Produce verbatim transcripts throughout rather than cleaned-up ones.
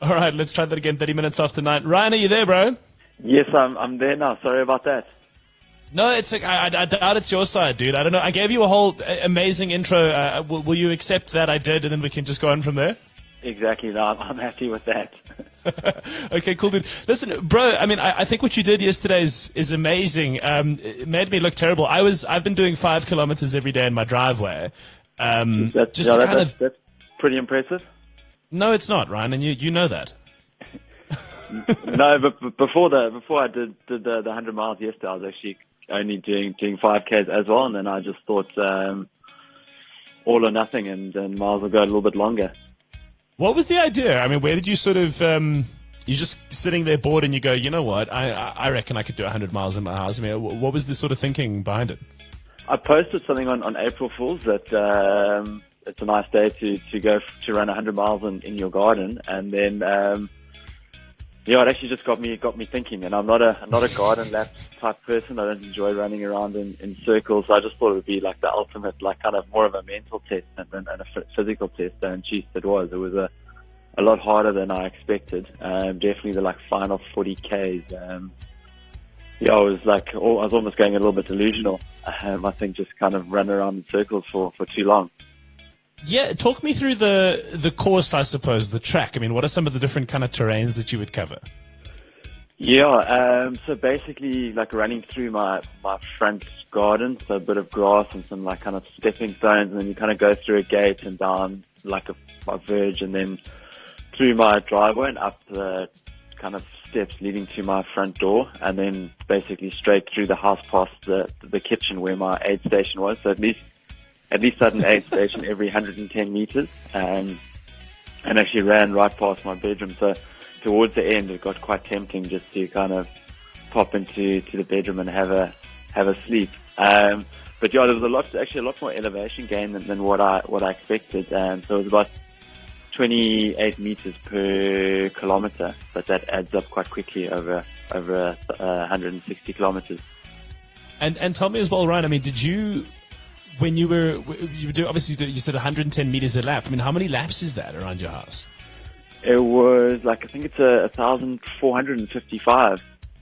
All right, let's try that again. thirty minutes after nine. Ryan, are you there, bro? Yes, I'm I'm there now. Sorry about that. No, it's like, I, I, I doubt it's your side, dude. I don't know. I gave you a whole uh, amazing intro. Uh, will, will you accept that I did, and then we can just go on from there? Exactly. No, I'm, I'm happy with that. Okay, cool, dude. Listen, bro, I mean, I, I think what you did yesterday is, is amazing. Um, it made me look terrible. I was, I've been doing five kilometers every day in my driveway. Um, that's, just yeah, to that, kind that's, of, that's pretty impressive. No, it's not, Ryan, and you, you know that. No, but but before the before I did, did the, the one hundred miles yesterday, I was actually only doing doing five Ks as well, and then I just thought um, all or nothing, and, and miles will go a little bit longer. What was the idea? I mean, where did you sort of, um, you're just sitting there bored and you go, you know what, I I reckon I could do one hundred miles in my house. I mean, what was the sort of thinking behind it? I posted something on, on April Fool's that um, it's a nice day to, to go f- to run one hundred miles in, in your garden, and then um, yeah, it actually just got me got me thinking. And I'm not a I'm not a garden lap type person. I don't enjoy running around in, in circles. So I just thought it would be like the ultimate, like kind of more of a mental test and, and, and a f- physical test. And geez, it was. It was a a lot harder than I expected. Um, definitely the like final forty Ks. Um, yeah, I was like, oh, I was almost going a little bit delusional. Um, I think just kind of run around in circles for, for too long. Yeah, talk me through the the course, I suppose, the track. I mean, what are some of the different kind of terrains that you would cover? Yeah, um, so basically like running through my, my front garden, so a bit of grass and some like kind of stepping stones, and then you kind of go through a gate and down like a, a verge, and then through my driveway and up the kind of steps leading to my front door, and then basically straight through the house past the the kitchen where my aid station was. So at least at least I had an aid station every one hundred ten meters, um, and actually ran right past my bedroom. So towards the end, it got quite tempting just to kind of pop into to the bedroom and have a have a sleep. Um, but yeah, there was a lot, actually a lot more elevation gain than, than what I what I expected. Um, so it was about twenty-eight meters per kilometer, but that adds up quite quickly over over uh, one hundred sixty kilometers. And and tell me as well, Ryan. I mean, did you, when you were you do obviously you said one hundred ten meters a lap. I mean, how many laps is that around your house? It was like, I think it's a one thousand four hundred fifty-five.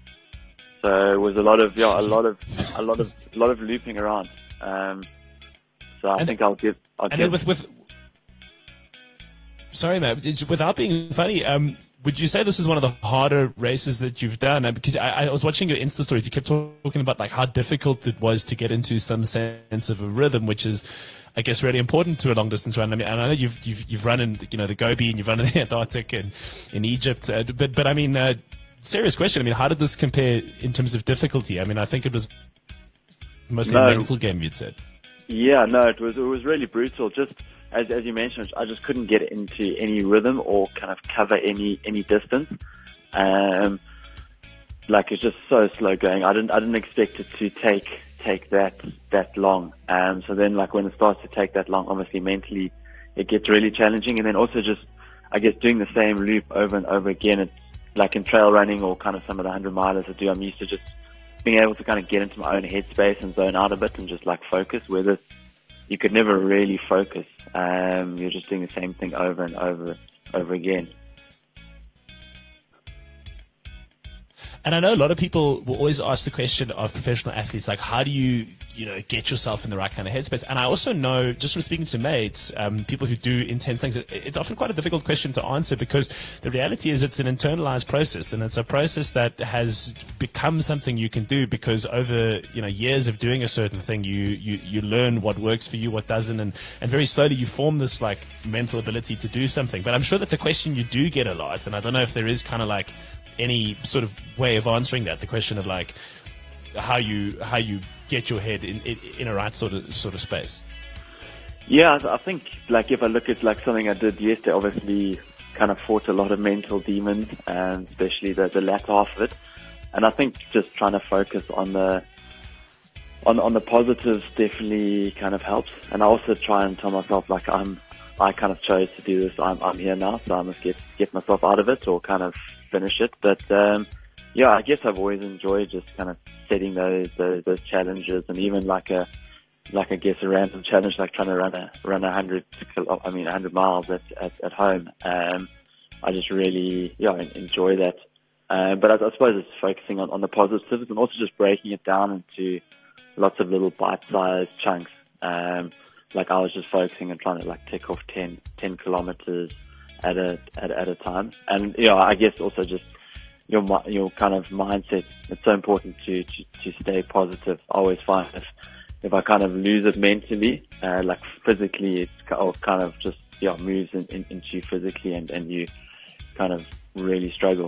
So it was a lot of yeah, a lot of a lot of a lot of looping around. Um, so I and, think I'll give I'll and give. then with with sorry, man, without being funny, um, would you say this is one of the harder races that you've done? Because I, I was watching your Insta stories. You kept talking about like how difficult it was to get into some sense of a rhythm, which is, I guess, really important to a long distance run. I mean, and I know you've you've you've run in you know the Gobi and you've run in the Antarctic and in Egypt, uh, but but I mean, uh, serious question. I mean, how did this compare in terms of difficulty? I mean, I think it was mostly No. a mental game. You'd said. Yeah, no, it was it was really brutal. Just as as you mentioned, I just couldn't get into any rhythm or kind of cover any any distance. Um, like it's just so slow going. I didn't I didn't expect it to take take that that long. Um, so then like when it starts to take that long, obviously mentally it gets really challenging. And then also just I guess doing the same loop over and over again. It's like in trail running or kind of some of the hundred milers I do. I'm used to just being able to kind of get into my own headspace and zone out a bit and just like focus. Where this, you could never really focus. Um, you're just doing the same thing over and over, over again. And I know a lot of people will always ask the question of professional athletes, like, how do you, you know, get yourself in the right kind of headspace? And I also know, just from speaking to mates, um, people who do intense things, it, it's often quite a difficult question to answer because the reality is it's an internalized process, and it's a process that has become something you can do because over, you know, years of doing a certain thing, you, you, you learn what works for you, what doesn't, and, and very slowly you form this, like, mental ability to do something. But I'm sure that's a question you do get a lot, and I don't know if there is kind of like any sort of way of answering that, the question of like how you how you get your head in in, in a right sort of sort of space. Yeah, I think like if I look at like something I did yesterday, obviously kind of fought a lot of mental demons, and especially the the latter half of it. And I think just trying to focus on the on on the positives definitely kind of helps. And I also try and tell myself like I'm I kind of chose to do this. I'm I'm here now, so I must get get myself out of it or kind of finish it. But um, yeah, I guess I've always enjoyed just kind of setting those, those those challenges, and even like a like I guess a random challenge like trying to run a run a hundred I mean a hundred miles at, at at home. Um, I just really, yeah, enjoy that. Uh, but I, I suppose it's focusing on, on the positives and also just breaking it down into lots of little bite-sized chunks. Um, like I was just focusing on trying to like tick off ten, ten kilometers at a, at, at a time. And, you know, I guess also just your, your kind of mindset. It's so important to, to, to stay positive. I always find if, if I kind of lose it mentally, uh, like physically, it's kind of just, yeah, moves in, in, into you physically and, and you kind of really struggle.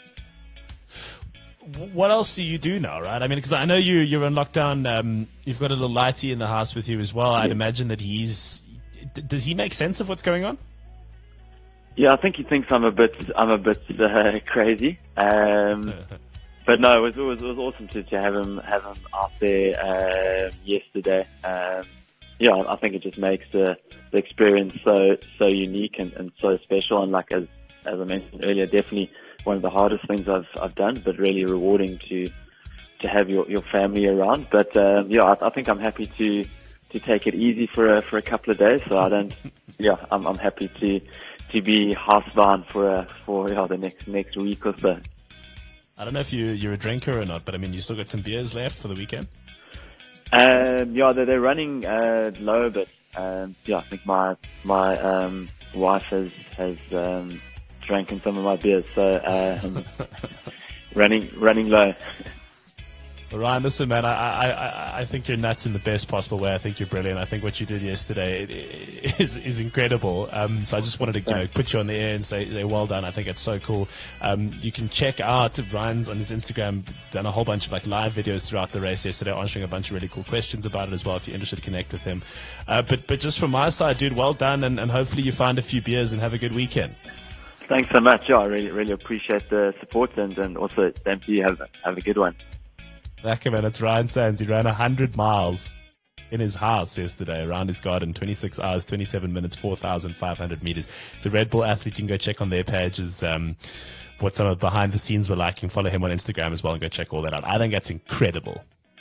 What else do you do now, right? I mean, because I know you, you're in lockdown. Um, you've got a little lighty in the house with you as well. I'd yeah. imagine that he's... D- does he make sense of what's going on? Yeah, I think he thinks I'm a bit, I'm a bit uh, crazy. Um, but no, it was, it was, it was awesome to, to have him, have him out there uh, yesterday. Um, yeah, I think it just makes the, the experience so, so unique and, and so special. And like as, as I mentioned earlier, definitely one of the hardest things I've I've done, but really rewarding to to have your, your family around. But um, yeah, I, I think I'm happy to to take it easy for a, for a couple of days. So I don't, yeah, I'm I'm happy to to be housebound for a, for yeah, the next next week or so. I don't know if you you're a drinker or not, but I mean, you still got some beers left for the weekend. Um, yeah, they're, they're running uh, low, but um, yeah, I think my my um, wife has has. Um, drank in some of my beers, so um, running running low. Well, Ryan, listen, man, I, I, I, I think you're nuts in the best possible way. I think you're brilliant. I think what you did yesterday is is incredible. Um, so I just wanted to you know put you on the air and say, say well done. I think it's so cool. Um, you can check out Ryan's on his Instagram, done a whole bunch of like live videos throughout the race yesterday, answering a bunch of really cool questions about it as well. If you're interested, connect with him. Uh, but but just from my side, dude, well done, and, and hopefully you find a few beers and have a good weekend. Thanks so much. Yeah, I really, really appreciate the support and, and also same to you. Have, have a good one. Lekker, man. It's Ryan Sands. He ran one hundred miles in his house yesterday around his garden, twenty-six hours, twenty-seven minutes, four thousand five hundred meters. It's a Red Bull athlete. You can go check on their pages um, what some of the behind the scenes were like. You can follow him on Instagram as well and go check all that out. I think that's incredible.